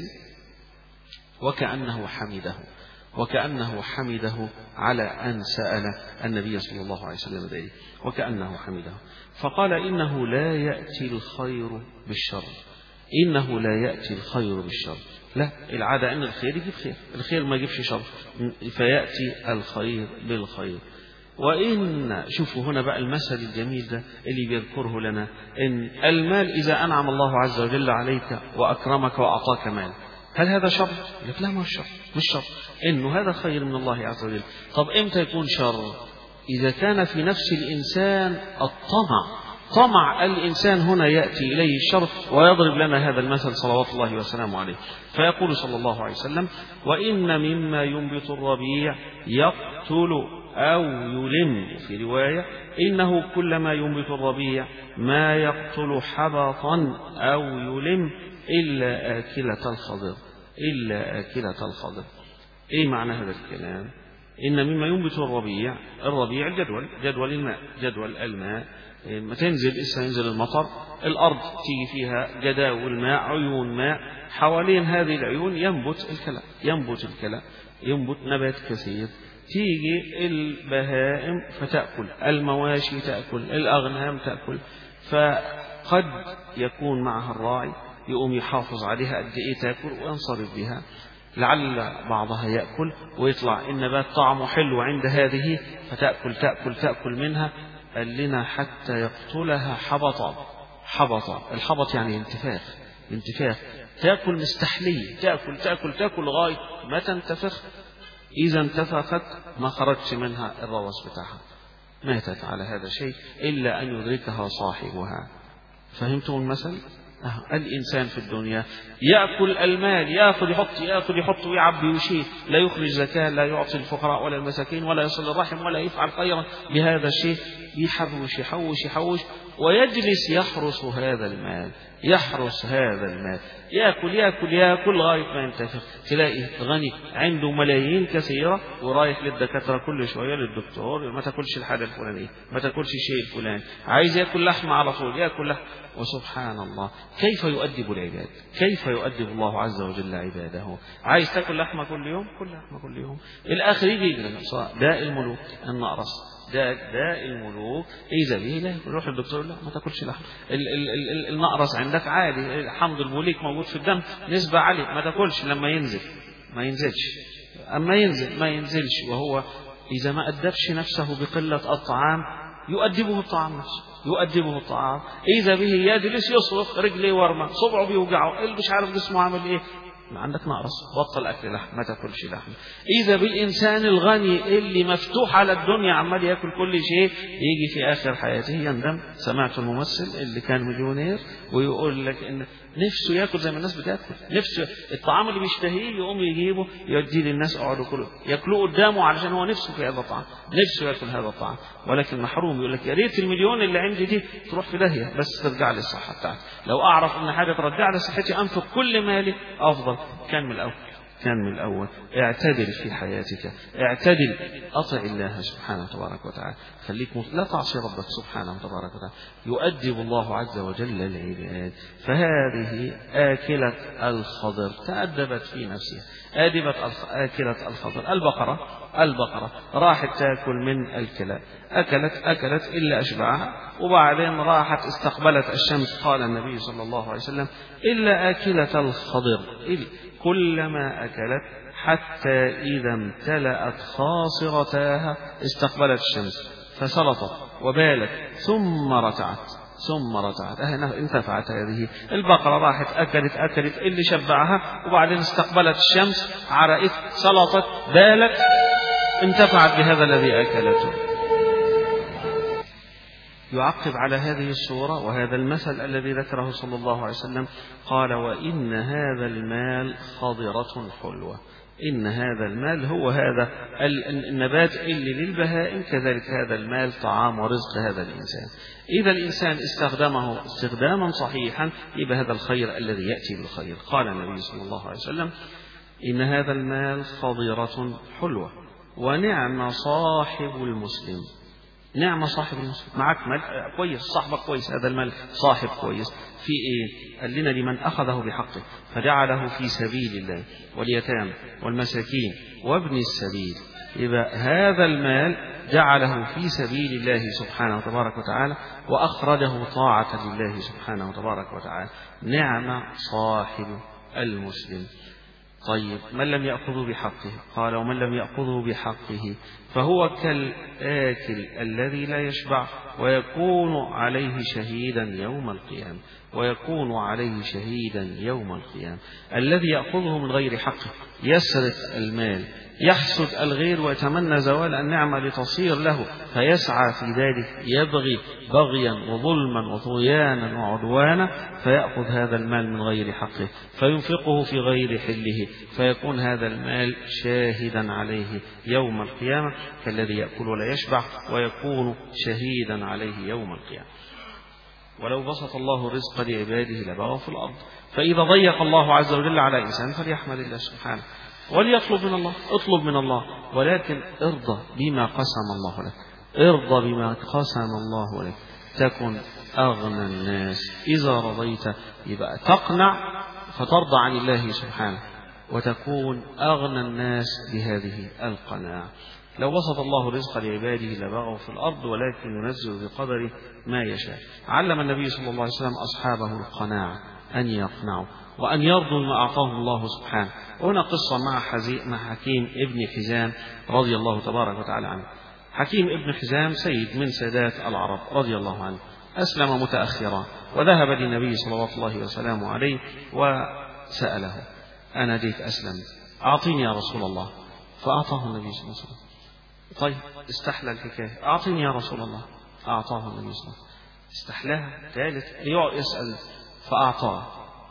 وكأنه حمده على أن سأل النبي صلى الله عليه وسلم ذلك، وكأنه حمده. فقال: إنه لا يأتي الخير بالشر. لا، العادة أن الخير يجيب خير، الخير ما يجيبش شر، فيأتي الخير بالخير. وإن شوفوا هنا بقى المثل الجميل ده اللي بيذكره لنا، إن المال إذا أنعم الله عز وجل عليك وأكرمك وأعطاك مال، هل هذا شر؟ لك لا، مش شر، إنه هذا خير من الله عز وجل. طب إمتى يكون شر؟ إذا كان في نفس الإنسان طمع الإنسان هنا يأتي إليه الشر. ويضرب لنا هذا المثل صلوات الله وسلامه عليه، فيقول صلى الله عليه وسلم: وإن مما ينبت الربيع يقتل أو يلم. في رواية: إنه كلما ينبت الربيع ما يقتل حبطا أو يلم إلا آكلة الخضر. إيه معنى هذا الكلام؟ إن مما ينبت الربيع جدول الماء ما تنزل، ينزل المطر، الأرض تيجي فيها جداول ماء، عيون ماء، حوالين هذه العيون ينبت الكلى، ينبت نبات كثير، تيجي البهائم فتأكل، المواشي تأكل، الأغنام تأكل. فقد يكون معها الراعي يقوم يحافظ عليها قد إيه تأكل وينصرف بها، لعل بعضها يأكل ويطلع النبات طعمه حلو عند هذه فتأكل تأكل تأكل منها. قال لنا حتى يقتلها حبطا. الحبط يعني انتفاخ، تأكل مستحلية، تأكل لغاية ما تنتفخ. إذا انتفخت ما خرجش منها الروث بتاعها، ماتت على هذا الشيء إلا أن يدركها صاحبها. فهمتم المثل؟ الإنسان في الدنيا يأكل المال، يأخذ يحط ويعبي ويشيل، لا يخرج زكاة، لا يعطي الفقراء ولا المساكين، ولا يصل الرحم، ولا يفعل خيرا بهذا الشيء. يحوش ويجلس يحرس هذا المال، يأكل لغاية ما ينتفخ. تلاقي غني عنده ملايين كثيرة ورايح للدكاترة كل شوية، للدكتور، ما تاكلش الحاجة الفلانية، ما تاكلش الشيء الفلاني، عايز يأكل لحمة على طول، يأكل لحمة. وسبحان الله كيف يؤدب العباد، كيف يؤدب الله عز وجل عباده. عايز تاكل لحمة كل يوم، كل لحمة كل يوم. الآخر يجي داء الملوك النقرس، داء الملوك إذا به لا يروح الدكتور لا ما تاكلش لحم. النقرس عندك عادي، حمض البوليك موجود في الدم نسبة عالية، ما تاكلش. لما ينزل ما ينزلش، أما ينزل ما ينزلش. وهو إذا ما أدبش نفسه بقلة الطعام يؤدبه الطعام نفسه، إذا به يجلس يصرخ، رجليه ورمة، صبعه بيوجعه، اللي مش عارف جسمه عامل إيه. عندك نقرس، بطل أكل لحم، ما تاكلش لحم. إذا بالإنسان الغني اللي مفتوح على الدنيا عمال يأكل كل شيء، يجي في آخر حياته يندم. سمعت الممثل اللي كان مليونير ويقول لك إن نفسه يأكل زي ما الناس بتأكل، نفسه الطعام اللي بيشتهيه يقوم يجيبه يوديه للناس، اقعدوا كله يأكلوه قدامه علشان هو نفسه في هذا الطعام، نفسه يأكل هذا الطعام، ولكن محروم. يقول لك يا ريت المليون اللي عندي دي تروح في داهية بس ترجع لي الصحة بتاعتي، لو أعرف إن حاجة ترجع لي صحتي أنفق كل مالي أفضل. كان من الأول اعتدل في حياتك، اعتدل، أطع الله سبحانه وتبارك وتعالى، خليك لا تعصي ربك سبحانه وتبارك وتعالى. يؤدب الله عز وجل العباد. فهذه آكلة الخضر تأدبت في نفسها، أدبت آكلة الخضر. البقرة راحت تأكل من الكلى، أكلت إلا أشبعها، وبعدين راحت استقبلت الشمس. قال النبي صلى الله عليه وسلم إلا آكلة الخضر كلما أكلت حتى إذا امتلأت خاصرتاها استقبلت الشمس فسلطت وبالت ثم رتعت. انتفعت هذه البقرة، راحت أكلت اللي شبعها، وبعدين استقبلت الشمس، عرقت، سلطت، بالت، انتفعت بهذا الذي أكلته. يعقب على هذه الصورة وهذا المثل الذي ذكره صلى الله عليه وسلم، قال وإن هذا المال خضرة حلوة. إن هذا المال هو هذا النبات اللي للبهائم، كذلك هذا المال طعام ورزق هذا الإنسان. إذا الإنسان استخدمه استخداما صحيحا يبقى هذا الخير الذي يأتي بالخير. قال النبي صلى الله عليه وسلم إن هذا المال خضرة حلوة ونعم صاحب المسلم. نعم صاحب المسلم، معك مال كويس، صاحبك كويس، هذا المال صاحب كويس. في إيه؟ قال لنا لمن أخذه بحقه فجعله في سبيل الله واليتامى والمساكين وابن السبيل. يبقى هذا المال جعله في سبيل الله سبحانه وتبارك وتعالى وأخرجه طاعة لله سبحانه وتبارك وتعالى. نعم صاحب المسلم. طيب من لم يأخذه بحقه؟ قال ومن لم يأخذه بحقه فهو كالآكل الذي لا يشبع ويكون عليه شهيدا يوم القيامة. الذي يأخذه من غير حقه يسرق المال، يحسد الغير ويتمنى زوال النعمة لتصير له، فيسعى في ذلك يبغي بغيا وظلما وطغيانا وعدوانا، فيأخذ هذا المال من غير حقه فينفقه في غير حله، فيكون هذا المال شاهدا عليه يوم القيامة كالذي يأكل ولا يشبع ويكون شهيدا عليه يوم القيامة. ولو بسط الله الرزق لعباده لبغوا في الأرض، فإذا ضيق الله عز وجل على إنسان فليحمد الله سبحانه وليطلب من الله، اطلب من الله، ولكن ارضى بما قسم الله لك، تكن أغنى الناس. إذا رضيت يبقى تقنع فترضى عن الله سبحانه وتكون أغنى الناس بهذه القناعة. لو بسط الله رزق لعباده لبغوا في الأرض ولكن ينزل بقدر ما يشاء. علم النبي صلى الله عليه وسلم أصحابه القناعة، أن يقنعوا وأن يرضوا ما أعطاهم الله سبحانه. وهنا قصة مع حكيم ابن حزام رضي الله تبارك وتعالى عنه. حكيم ابن حزام سيد من سادات العرب رضي الله عنه، أسلم متأخرا وذهب للنبي صلى الله وسلم عليه وسأله: أنا جيت أسلمت، أعطيني يا رسول الله. فأعطاه النبي صلى الله عليه وسلم. طيب استحلى الحكاية، أعطيني يا رسول الله. أعطاه النبي صلى الله عليه وسلم. استحلاها ثالث يسأل فأعطاه،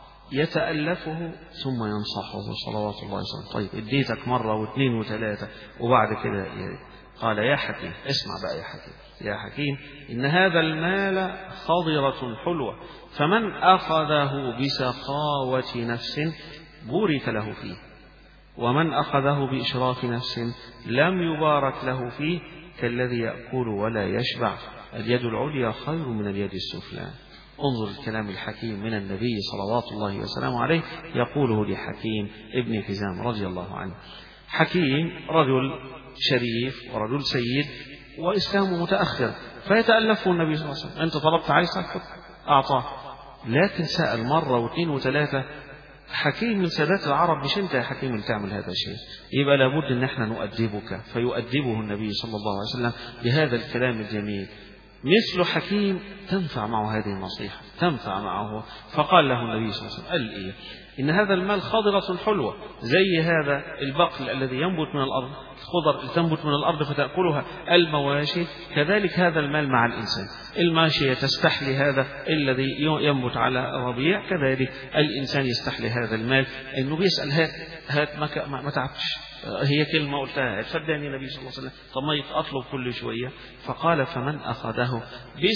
يتألفه ثم ينصحه صلوات الله وسلامه. طيب اديتك مرة واثنين وثلاثة وبعد كده قال: يا حكيم، اسمع بقى يا حكيم، يا حكيم، إن هذا المال خضرة حلوة، فمن أخذه بسخاوة نفس بورك له فيه، ومن أخذه بإشراف نفس لم يبارك له فيه، كالذي يأكل ولا يشبع، اليد العليا خير من اليد السفلى. انظر الكلام الحكيم من النبي صلوات الله وسلامه عليه، يقوله لحكيم ابن حزام رضي الله عنه. حكيم رجل شريف ورجل سيد وإسلامه متأخر، فيتألفه النبي صلى الله عليه وسلم: أنت طلبت عايز تأخذ، أعطاه. لكن سأل مرة واثنين وثلاثة. حكيم من سادات العرب، مش أنت يا حكيم اللي تعمل هذا الشيء، يبقى لابد أن احنا نؤدبك. فيؤدبه النبي صلى الله عليه وسلم بهذا الكلام الجميل. مثل حكيم تنفع معه هذه النصيحة، تنفع معه. فقال له النبي صلى الله عليه وسلم: قال إيه؟ إن هذا المال خضرة حلوة، زي هذا البقل الذي ينبت من الأرض، الخضر اللي تنبت من الأرض فتأكلها المواشي، كذلك هذا المال مع الإنسان. الماشية تستحلي هذا الذي ينبت على الربيع، كذلك الإنسان يستحلي هذا المال. إنه بيسأل: هات ما تعبش، هي كلمة قلتها، تصدقني النبي صلى الله عليه وسلم؟ طب ما أطلب كل شوية. فقال: فمن أخذه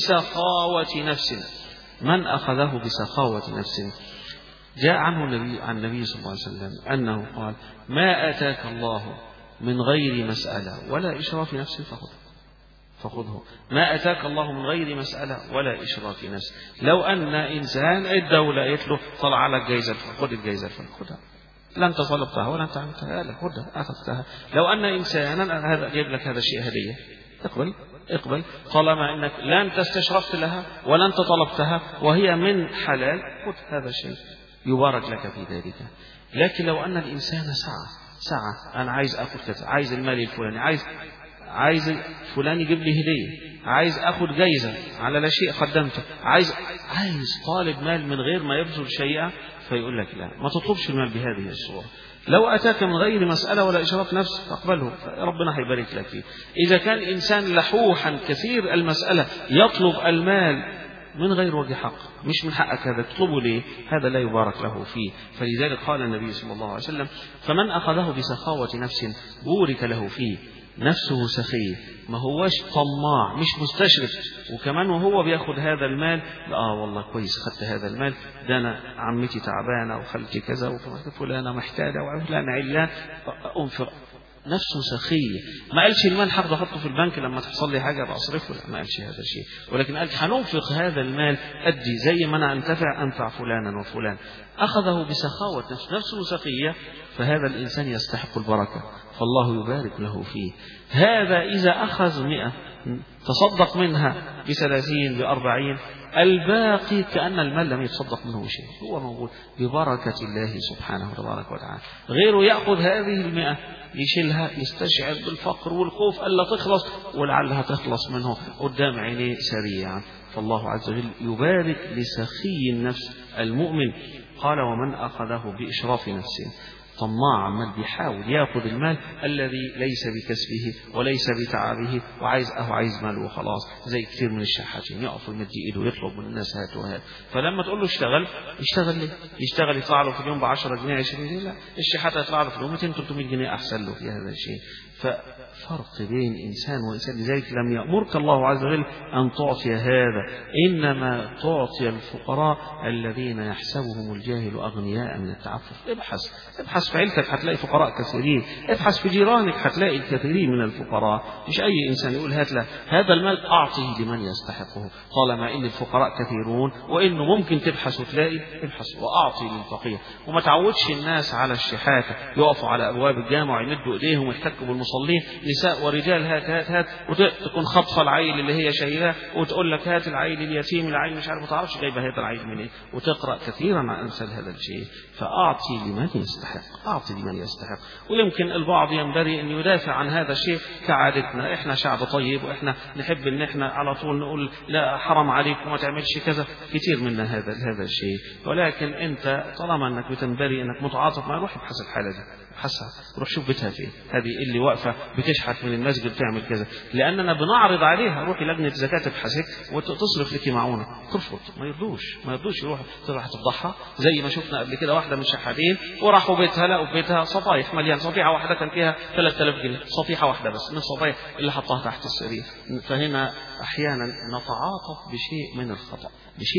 بسخاوة نفس، من أخذه بسخاوة نفس. جاء عنه عن النبي صلى الله عليه وسلم أنه قال: ما أتاك الله من غير مسألة ولا إشراف نفس فخذه. ما أتاك الله من غير مسألة ولا إشراف نفس. لو أن إنسان الدولة قالت له: طلع على الجائزة، خذ الجائزة، خذها، لا أنت طلبتها ولا أنت عملتها، لا خذها أخذتها. لو أن إنسانا هذا جايب لك هذا الشيء هدية، اقبل طالما أنك لا أنت استشرفت لها ولا أنت طلبتها وهي من حلال، خذ هذا الشيء، يبارك لك في ذلك. لكن لو أن الإنسان سعى أنا عايز أخذ كذا، عايز المال الفلاني، عايز فلان يجيب لي هدية، عايز أخذ جايزة على لا شيء قدمته، عايز طالب مال من غير ما يبذل شيئا، فيقول لك: لا، ما تطلبش المال بهذه الصورة. لو أتاك من غير مسألة ولا إشراف نفس فاقبله، ربنا هيبارك لك فيه. إذا كان إنسان لحوحا كثير المسألة يطلب المال من غير وجه حق، مش من حقك هذا تطلبه ليه؟ هذا لا يبارك له فيه. فلذلك قال النبي صلى الله عليه وسلم: فمن أخذه بسخاوة نفس بورك له فيه. نفسه سخي، ما هوش طماع، مش مستشرف، وكمان وهو بياخد هذا المال: والله كويس خدت هذا المال، ده أنا عمتي تعبانة وخالتي كذا وفلانة محتاجة وفلانة علان، أنفق. نفسه سخية، ما قالش المال حق أحطه في البنك لما تحصل لي حاجة بأصرفه، لا، ما قالش هذا الشيء، ولكن قال: هننفق هذا المال أدي زي ما أنا أنفع فلانا وفلان. أخذه بسخاوة نفسه سخية، فهذا الإنسان يستحق البركة، فالله يبارك له فيه. هذا إذا أخذ 100 تصدق منها ب30 ب40، الباقي كأن المال لم يتصدق منه شيء، هو موجود ببركة الله سبحانه وتبارك وتعالى. غيره يأخذ هذه 100 يشيلها، يستشعر بالفقر والخوف ألا تخلص، ولعلها تخلص منه قدام عينيه سريعا. فالله عز وجل يبارك لسخي النفس المؤمن. قال: ومن أخذه بإشراف نفسه، طماع عمال بيحاول ياخذ المال الذي ليس بكسبه وليس بتعبه، عايز ماله وخلاص، زي كثير من الشحاتين يقف يمد ايده ويطلب من الناس هات وهات. فلما تقول له يشتغل ليه؟ يشتغل يطلع له في اليوم ب10 جنيه 20 جنيه؟ لا، الشحات هيطلع له في اليوم 200 300 جنيه احسن له في هذا الشيء. فرق بين إنسان وإنسان. لذلك لم يأمرك الله عز وجل أن تعطي هذا، إنما تعطي الفقراء الذين يحسبهم الجاهل أغنياء من التعفف. ابحث في عيلتك هتلاقي فقراء كثيرين، ابحث في جيرانك هتلاقي الكثيرين من الفقراء. مش أي إنسان يقول هات له هذا المال أعطيه لمن يستحقه، طالما إن الفقراء كثيرون وإنه ممكن تبحث وتلاقي، ابحث وأعطي للفقير. وما تعودش الناس على الشحاتة، يقفوا على أبواب الجامع ويمدوا إيديهم ويحتكوا بالمصلين، نساء ورجال، هات هات هات، وتكون خطفة العيل اللي هي شايلاه وتقول لك هات العيل اليتيم، العيل مش عارف، ما تعرفش جايبه هذا العيل منين، وتقرأ كثيرا عن أمثال هذا الشيء. فأعطي لمن يستحق، أعطي لمن يستحق. ويمكن البعض ينبغي أن يدافع عن هذا الشيء كعادتنا، إحنا شعب طيب وإحنا نحب أن إحنا على طول نقول لا حرام عليك وما تعملش كذا، كتير منا هذا الشيء. ولكن أنت طالما أنك بتنبغي أنك متعاطف مع، روح ابحث الحالة دي، ابحثها، روح شوف بيتها فين، هذه اللي واقفة بتشحت من المسجد تعمل كذا، لأننا بنعرض عليها روحي لجنة زكاة تبحثك وتصرف لك معونة، ترفض، ما يرضوش يروح تروح تفضحها. زي ما شفنا قبل كده واحدة من الشحاتين وراحوا بيتها، لقوا بيتها صفايح مليان، صفيحة واحدة كان فيها 3000 جنيه، صفيحة واحدة بس من الصفايح اللي حطها تحت السرير. فهنا أحيانا نتعاطف بشيء من الخطأ،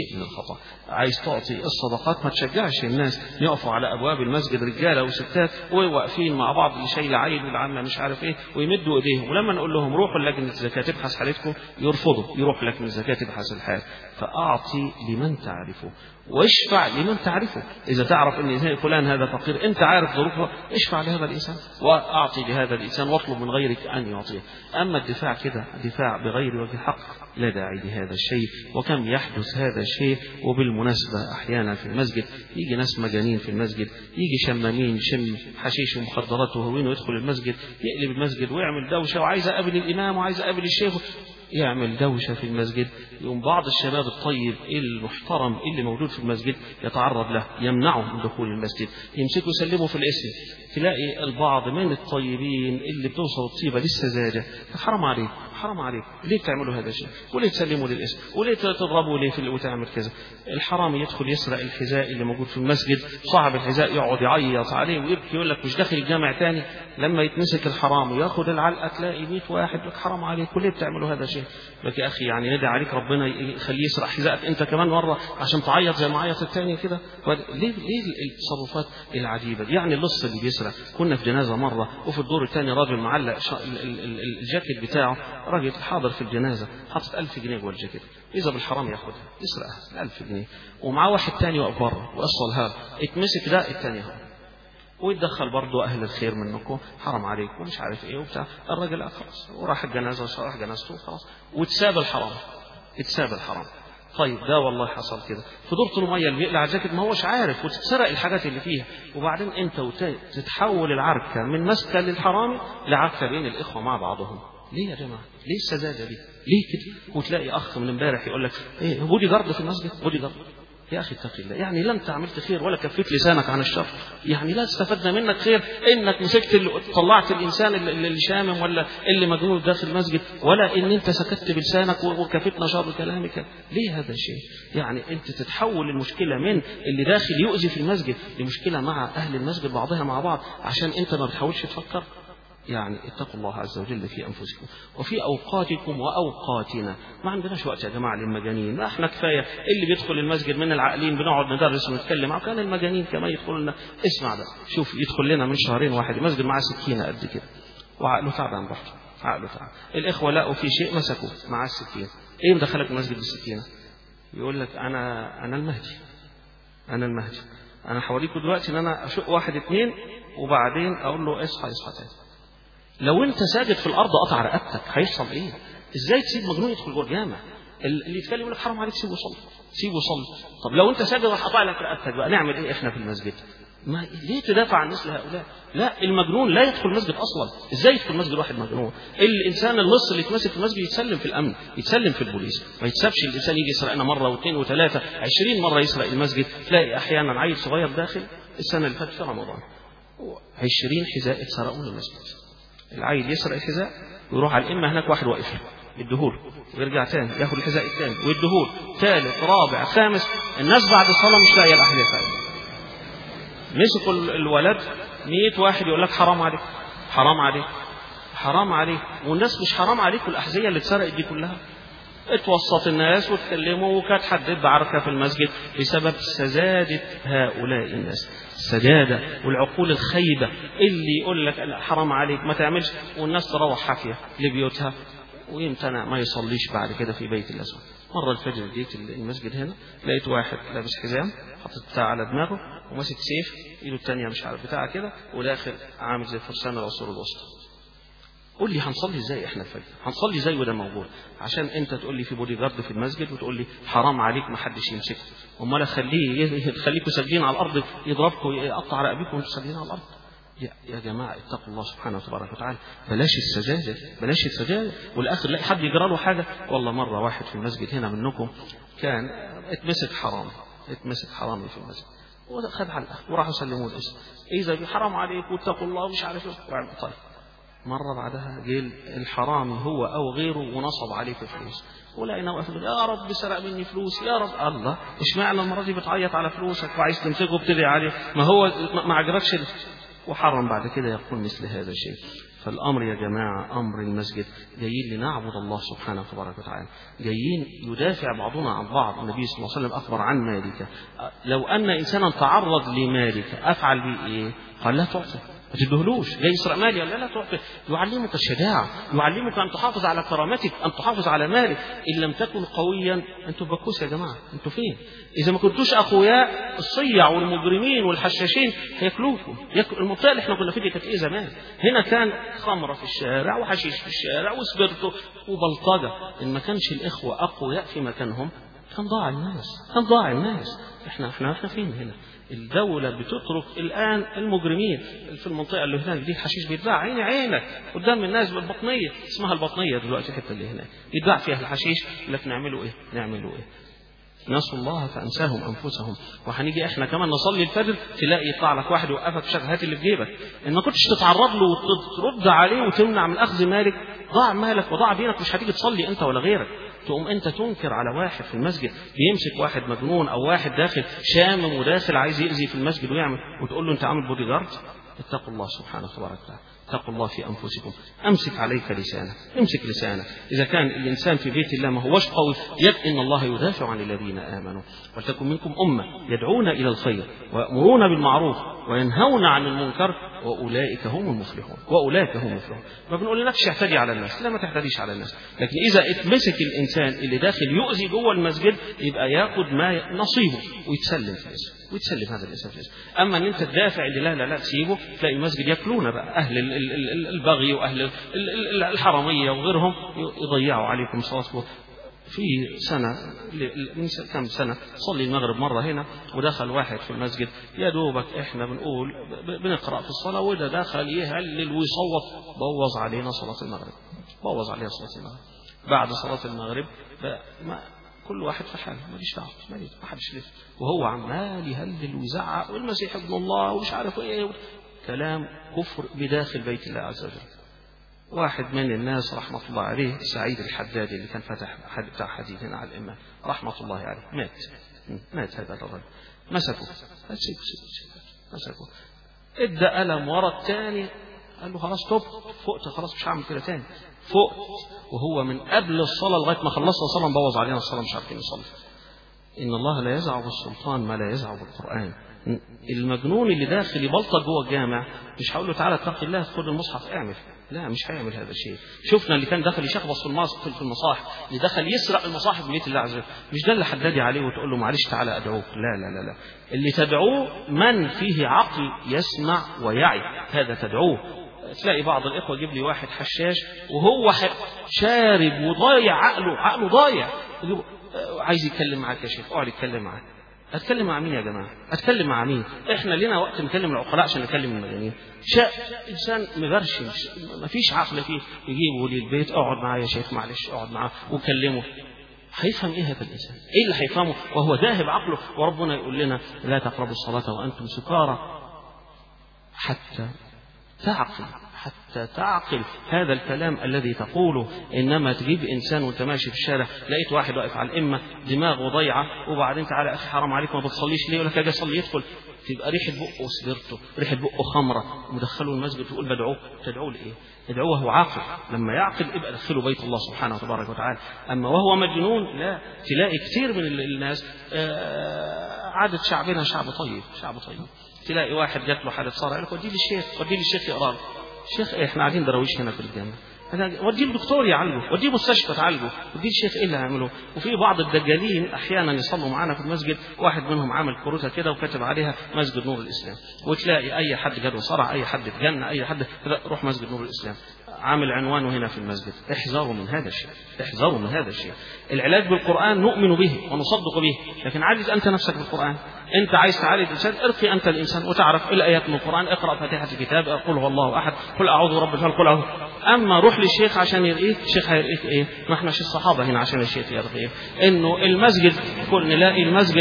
عايز تعطي الصدقات ما تشجعش الناس يقفوا على أبواب المسجد رجالة وستات وواقفين مع بعض اللي شايل عيل والعامة مش عارف ايه ويمدوا ايديهم، ولما نقول لهم روحوا لجنة الزكاة تبحث حالتكم يرفضوا، يروح لجنة الزكاة تبحث الحال. فأعطي لمن تعرفه واشفع لمن تعرفه. إذا تعرف أن فلان هذا فقير، أنت عارف ظروفه، اشفع لهذا الإنسان وأعطي لهذا الإنسان واطلب من غيرك أن يعطيه. أما الدفاع كده دفاع بغير وجه حق لا داعي لهذا الشيء. وكم يحدث هذا الشيء. وبالمناسبة أحيانا في المسجد يجي ناس مجانين في المسجد، يجي شمامين شم حشيش ومخدرات وهوين ويدخل المسجد يقلب المسجد ويعمل دوشة، وعايز أقابل الإمام وعايز أقابل الشيخ، يعمل دوشة في المسجد. يوم بعض الشباب الطيب المحترم اللي موجود في المسجد يتعرض له، يمنعه من دخول المسجد، يمسكه يسلمه في الاسم. تلاقي البعض من الطيبين اللي بتوصل الطيبة للسذاجة، حرام عليك ليه تعملوا هذا الشيء، وليه تسلموا للاسم، وليه تضربوا ليه وتعمل كذا. الحرام يدخل يسرق الحذاء اللي موجود في المسجد، صاحب الحذاء يقعد يعيط عليه ويبكي يقول لك مش داخل الجامع تاني. لما يتمسك الحرام وياخد العلقة تلاقي 100 واحد لك حرام عليك وليه بتعملوا هذا الشيء. لك يا أخي يعني ندعي عليك ربنا يخليه يسرق حذاءك أنت كمان مرة عشان تعيط زي ما عيط الثاني كده. ليه التصرفات العجيبة دي؟ يعني اللص اللي بيسرق، كنا في جنازة مرة وفي الدور الثاني راجل معلق الجاكيت بتاعه، راجل حاضر في الجنازة حاطط 1000 جنيه جوه الجاكيت، إذا بالحرام ياخدها يسرقها 1000 جنيه، ومعاه واحد ثاني واقف بره وأصلها اتمسك ده الثاني هو، ويتدخل برضه أهل الخير منكم حرام عليكم ومش عارف إيه وبتاع. الراجل خلاص وراح الجنازة وراح جنازته خلاص وتساب الحرام. طيب ده والله حصل كده في دورة المية اللي بيقلع الجاكيت ما هوش عارف وتتسرق الحاجات اللي فيها، وبعدين أنت تتحول العركة من مسكة للحرام لعركة بين الإخوة مع بعضهم. ليه يا جماعة؟ ليه السذاجة دي؟ ليه كده؟ وتلاقي أخ من امبارح يقول لك إيه بودي جارد في المسجد، بودي جارد. يا أخي اتق الله، يعني لا أنت عملت خير ولا كفيت لسانك عن الشر، يعني لا استفدنا منك خير إنك مسكت طلعت الإنسان اللي شامم ولا اللي مجنون داخل المسجد، ولا إن أنت سكت بلسانك وكفتنا شر كلامك. ليه هذا الشيء؟ يعني أنت تتحول المشكلة من اللي داخل يؤذي في المسجد لمشكلة مع أهل المسجد بعضها مع بعض عشان أنت ما بتحاولش تفكر. يعني اتقوا الله عز وجل في أنفسكم وفي أوقاتكم وأوقاتنا. ما عندناش وقت يا جماعة للمجانين، ما احنا كفاية اللي بيدخل المسجد من العاقلين بنقعد ندرس ونتكلم، أو كان المجانين كما يدخلوا لنا. اسمع بقى، شوف يدخل لنا من شهرين واحد المسجد معاه سكينة قد كده وعقله تعبان برضه، عقله تعبان. الإخوة لقوا في شيء مسكوه معاه السكينة. إيه مدخلك المسجد بالسكينة؟ يقول لك أنا المهدي، أنا حواليكوا دلوقتي إن أنا أشق 1 2 وبعدين أقول له اصحى تاني. لو انت ساجد في الارض قطع رقبتك هيحصل ايه؟ ازاي تسيب مجنون يدخل جوه الجامع؟ اللي يتكلم يقول لك حرام عليك سيبه يصلي. طب لو انت ساجد راح قطع لك رقبتك بقى نعمل ايه احنا في المسجد؟ ما ليه تدافع عن مثل هؤلاء؟ لا، المجنون لا يدخل المسجد اصلا. ازاي يدخل المسجد واحد مجنون؟ الانسان اللص اللي يتمسك في المسجد يتسلم في الامن، يتسلم في البوليس، ما يتسابش الانسان يجي يسرقنا مره واثنين وثلاثه 20 مره يسرق المسجد. تلاقي احيانا عيل صغير داخل السنه اللي فاتت في رمضان 20 حذاء اتسرقوا من المسجد. العيل يسرق الحذاء ويروح على الإمة هناك واحد واقف يديهوله ويرجع تاني ياخد الحذاء الثاني ويديهوله ثالث رابع خامس. الناس بعد الصلاة مش لاقيه الأحذية. مسكوا الولد 100 واحد يقول لك حرام حرام عليك. والناس مش حرام عليكم الأحذية اللي اتسرقت دي كلها؟ اتوسط الناس واتكلموا وكانت حدد بعركة في المسجد بسبب سذاجة هؤلاء الناس، السجادة والعقول الخيبة اللي يقول لك حرام عليك ما تعملش، والناس تروح حافية لبيوتها ويمتنع ما يصليش بعد كده في بيت الله. مرة الفجر جيت المسجد هنا لقيت واحد لابس حزام حاطط بتاع على دماغه وماسك سيف ايده الثانيه مش عارف بتاع كده وداخل عامل زي فرسان العصور الوسطى. قول لي هنصلي ازاي احنا الفجر؟ هنصلي ازاي وده موجود؟ عشان انت تقول لي في بودي جارد في المسجد وتقول لي حرام عليك ما حدش يمسكه، امال خليكم ساجدين على الارض يضربكم يقطع رقبتكم وانتم ساجدين على الارض؟ يا جماعه اتقوا الله سبحانه وتبارك وتعالى، بلاش السجاده بلاش السجاده. والاخر لا حد يجرى له حاجه. والله مره واحد في المسجد هنا منكم كان اتمسك حرامي في المسجد وخد علقه وراحوا سلموه الاسم، اذا حرام عليك واتقوا الله ومش عارف ايه. طيب مرة بعدها جيل الحرامي هو أو غيره ونصب عليه في فلوس ولقينا واقف يا رب سرق مني فلوس يا رب. الله اشمعنى المرة دي بتعيط على فلوسك وعايز تمسكه وبتدعي عليه؟ ما هو ما عجبكش وحرم بعد كده يقول مثل هذا الشيء. فالأمر يا جماعة أمر المسجد جايين لنعبد الله سبحانه وتبارك وتعالى، جايين يدافع بعضنا عن بعض. النبي صلى الله عليه وسلم أخبر عن مالك، لو أن إنسانا تعرض لمالك أفعل به إيه؟ قال لا تعطي، ما تدهلوش جاي يسرق مالي ولا لا تعطي. يعلمك الشجاعة، يعلمك أن تحافظ على كرامتك، أن تحافظ على مالك. إن لم تكن قويا أنتوا بكوس يا جماعة، أنتوا فين؟ إذا ما كنتوش أقوياء الصيع والمجرمين والحشاشين هياكلوكم. المنطقة اللي احنا كنا فيها كانت إيه زمان؟ هنا كان خمرة في الشارع وحشيش في الشارع وسبرتو وبلطجة. إن ما كانش الإخوة أقوياء في مكانهم كان ضاع الناس. احنا فين هنا؟ الدولة بتترك الآن المجرمين في المنطقة اللي هناك دي. الحشيش بيتباع عينك قدام الناس بالبطنية، اسمها البطنية دلوقتي الحتة اللي هناك يتباع فيها الحشيش. لكن نعملوا ايه؟ نسوا الله فأنساهم أنفسهم. وهنيجي احنا كمان نصلي الفجر تلاقي يطلع لك واحد يوقفك شغل هات اللي في جيبك. إن ما كنتش تتعرض له وترد عليه وتمنع من أخذ مالك ضاع مالك وضاع دينك. مش هتيجي تصلي أنت ولا غيرك. تقوم أنت تنكر على واحد في المسجد بيمسك واحد مجنون أو واحد داخل شامم وداخل عايز يأذي في المسجد ويعمل، وتقول له أنت عامل بودي جارد. اتقوا الله سبحانه وتبارك وتعالى، اتقوا الله في أنفسكم. أمسك عليك لسانك، امسك لسانك. إذا كان الإنسان في بيت الله ما هوش قوي إن الله يدافع عن الذين آمنوا. ولتكن منكم أمة يدعون إلى الخير ويأمرون بالمعروف وينهون عن المنكر وأولئك هم المفلحون. ما بنقولكش اعتدي على الناس، لا ما تعتديش على الناس، لكن إذا اتمسك الإنسان اللي داخل يؤذي جوه المسجد يبقى ياخد ما نصيبه ويتسلم هذا الإنسان في اسم. أما أن أنت تدافع اللي لا تسيبه، تلاقي المسجد يأكلون بقى أهل البغي وأهل الحرامية وغيرهم يضيعوا عليكم صلاتكم. في سنة من كم سنة صلي المغرب مرة هنا ودخل واحد في المسجد يا دوبك احنا بنقول بنقرأ في الصلاة وده دخل يهلل ويصوت بوظ علينا صلاة المغرب. بعد صلاة المغرب كل واحد في حاله ماليش دعوه ما حدش لف، وهو عمال يهلل ويزعق والمسيح ابن الله ومش عارف ايه كلام كفر بداخل بيت الله عز وجل. واحد من الناس رحمة الله عليه سعيد الحدادي اللي كان فتح بتاع حديث هنا على الإمام رحمة الله عليه مات هذا الرجل. مسكوا ادى ألم ورا الثاني، قال له خلاص فقت خلاص مش هعمل كده تاني. فقت وهو من قبل الصلاة لغاية ما خلصنا الصلاة مبوظ علينا الصلاة مش عارفين نصلي. إن الله لا يزع بالسلطان ما لا يزع بالقرآن. المجنون اللي داخل يبلطج جوه الجامع مش هقول له تعالى اتق الله خد المصحف اعمل، لا مش هيعمل هذا الشيء. شفنا اللي كان داخل يشخبص في المصاحف، اللي دخل يسرق المصاحف من بيت الله عز وجل، مش ده اللي حدادي عليه وتقول له معلش تعالى ادعوك، لا اللي تدعوه من فيه عقل يسمع ويعي، هذا تدعوه. تلاقي بعض الإخوة يجيب لي واحد حشاش وهو شارب وضايع عقله ضايع، عايز يتكلم معاك يا شيخ اقعد يتكلم معاك. أتكلم مع مين يا جماعة؟ أتكلم مع مين؟ إحنا لنا وقت نكلم العقلاء عشان نكلم المجانين. إنسان مغرش ما فيش عقل فيه يجيبه لي البيت اقعد معاه يا شيخ معلش اقعد معاه وكلمه. هيفهم إيه هذا الإنسان؟ إيه اللي هيفهمه وهو ذاهب عقله؟ وربنا يقول لنا لا تقربوا الصلاة وأنتم سكارى حتى تعقل، حتى تعقل هذا الكلام الذي تقوله. إنما تجيب إنسان وانت ماشي في الشارع لقيت واحد واقف على الإمة دماغه ضيعة، وبعدين تعالى أخي حرام عليك ما بتصليش ليه؟ يقول لك أجي أصلي. يدخل تبقى ريحة بقه وسبرته، ريحة بقه خمرة، ومدخله المسجد تقول بدعوه. تدعوه لإيه؟ ادعوه وهو عاقل. لما يعقل ابقى دخله بيت الله سبحانه وتبارك وتعالى. أما وهو مجنون لا. تلاقي كتير من الناس عادة شعبنا شعب طيب، شعب طيب. تلاقي واحد جات له حالة صرع، يقول لك وديه للشيخ، وديه للشيخ يقرأ له. الشيخ إيه؟ احنا قاعدين درويش هنا في الجامعة. وديه الدكتور يعالجه، وديه مستشفى تعالجه، وديه الشيخ ايه اللي هيعمله؟ وفي بعض الدجالين احيانا يصلوا معانا في المسجد، واحد منهم عامل كروته كده وكاتب عليها مسجد نور الاسلام، وتلاقي اي حد جاله صرع، اي حد اتجنى، اي حد روح مسجد نور الاسلام، عامل عنوانه هنا في المسجد. احذروا من هذا الشيء، احذروا من هذا الشيء. العلاج بالقرآن نؤمن به ونصدق به، لكن عالج أنت نفسك بالقرآن. أنت عايز تعالج الإنسان، ارقي أنت الإنسان وتعرف الآيات من القرآن. اقرأ فاتحة الكتاب، قل هو الله أحد، قل أعوذ برب الفلق، قل أعوذ. أما روح للشيخ عشان يرقيك، الشيخ هيرقيك إيه؟ ما احنا مش الصحابة هنا عشان الشيخ يرقيك. إنه المسجد نلاقي المسجد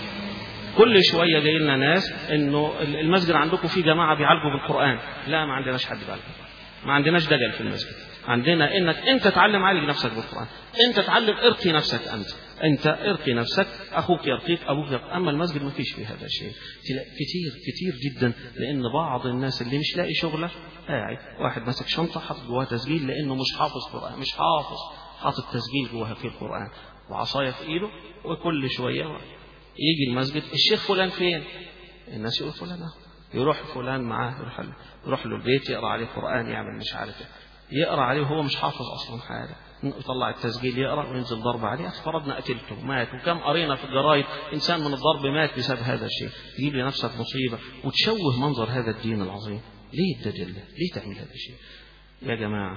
كل شوية جاي لنا ناس إنه المسجد عندكم فيه جماعة بيعالجوا بالقرآن. لا، ما عندناش حد بيعالج، ما عندناش دجل في المسجد. عندنا انك انت تعلم عالج نفسك بالقرآن، انت تعلم ارقي نفسك، انت ارقي نفسك، اخوك يرقيك، ابوك يرقيك. اما المسجد ما فيش فيه هذا الشيء. كتير جدا، لان بعض الناس اللي مش لاقي شغله قاعد واحد ماسك شنطه حاطط جواها تسجيل، لانه مش حافظ قرآن، مش حافظ، حاطط تسجيل جواها في القرآن وعصايه في ايده، وكل شويه يجي المسجد، الشيخ فلان فين؟ الناس يقول فلان يروح فلان معاه، يروح له البيت يقرأ عليه قرآن، يعمل مش عارف يقرأ عليه وهو مش حافظ أصلا حاجة، يطلع التسجيل يقرأ وينزل ضرب عليه. فرضنا قتلته مات، وكم قرينا في الجرايد إنسان من الضرب مات بسبب هذا الشيء. تجيب لنفسك مصيبة وتشوه منظر هذا الدين العظيم. ليه الدجل ده؟ ليه تعمل هذا الشيء يا جماعة؟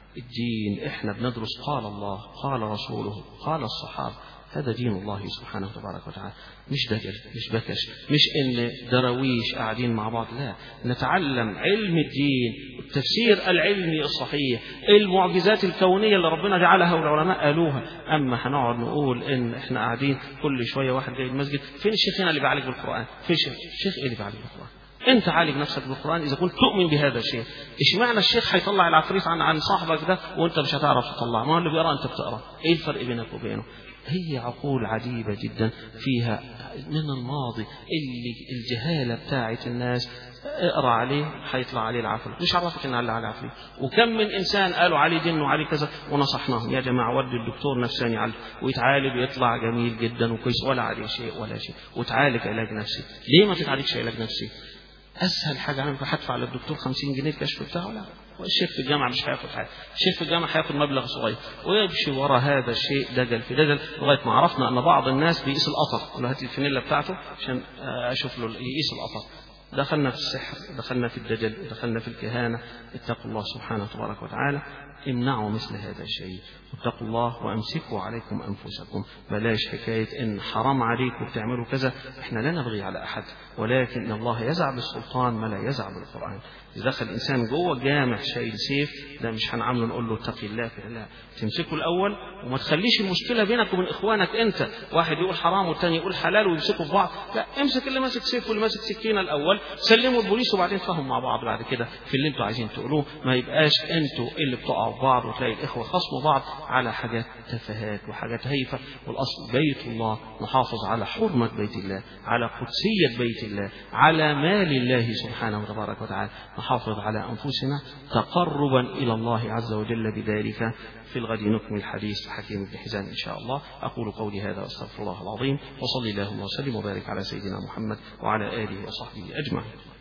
الدين احنا بندرس قال الله، قال رسوله، قال الصحابة. هذا دين الله سبحانه وتبارك وتعالى، مش دجل، مش بكش، مش ان درويش قاعدين مع بعض. لا، نتعلم علم الدين، التفسير العلمي الصحيح، المعجزات الكونية اللي ربنا جعلها والعلماء قالوها. اما هنقعد نقول ان احنا قاعدين كل شوية واحد جاي المسجد، فين الشيخ هنا اللي بيعالج بالقرآن؟ فين الشيخ ايه اللي بيعالج بالقرآن؟ انت عالج نفسك بالقرآن اذا كنت تؤمن بهذا الشيء. اشمعنى الشيخ هيطلع العفريت عن صاحبك ده وانت مش هتعرف تطلع؟ ما هو اللي بيقرأ انت بتقرأ. ايه الفرق بينك وبينه؟ هي عقول عجيبة جدا فيها من الماضي، اللي الجهالة بتاعة الناس اقرأ عليه هيطلع عليه العفريت، مش عرفك ان على عفريت. وكم من انسان قالوا عليه جن وعليه كذا ونصحناهم، يا جماعة ودي الدكتور نفساني يعالج ويتعالج ويطلع جميل جدا وكويس، ولا عليه شيء ولا شيء، وتعالج علاج نفسي. ليه ما تتعالجش علاج نفسي؟ اسهل حاجة انا هدفع للدكتور 50 جنيه الكشف بتاعه؟ لا، والشيخ في الجامعة مش هياخد حاجة، الشيخ في الجامعة هياخد مبلغ صغير ويمشي ورا هذا الشيء دجل في دجل، لغاية ما عرفنا أن بعض الناس بيقيس القطر. قال له هات لي الفانيلا بتاعته عشان أشوف له يقيس القطر. دخلنا في السحر، دخلنا في الدجل، دخلنا في الكهانة. اتقوا الله سبحانه وتبارك وتعالى، امنعوا مثل هذا الشيء، واتقوا الله وامسكوا عليكم انفسكم. بلاش حكايه ان حرام عليكم تعملوا كذا. احنا لا نبغي على احد، ولكن الله يزع بالسلطان ما لا يزع بالقران. اذا دخل الانسان جوه الجامع شايل سيف، ده مش هنعامله نقول له اتقي الله كده، لا، تمسكه الاول وما تخليش المشكله بينك وبين اخوانك انت، واحد يقول حرام والثاني يقول حلال ويمسكوا في بعض. لا، امسك اللي ماسك سيف واللي ماسك سكينه الاول، سلموا البوليس وبعدين فهموا مع بعض بعد كده في اللي انتوا عايزين تقولوه. ما يبقاش انتوا اللي بتقعوا في بعض وتلاقي الاخوه خصموا بعض على حاجات تفاهات وحاجات هايفه. والاصل بيت الله، نحافظ على حرمه بيت الله، على قدسيه بيت الله، على مال الله سبحانه وتبارك وتعالى. نحافظ على انفسنا تقربا الى الله عز وجل بذلك. في الغد نكمل حديث حكيم بن حزام إن شاء الله. أقول قولي هذا وأستغفر الله العظيم، وصلي اللهم وسلم وبارك على سيدنا محمد وعلى آله وصحبه أجمعين.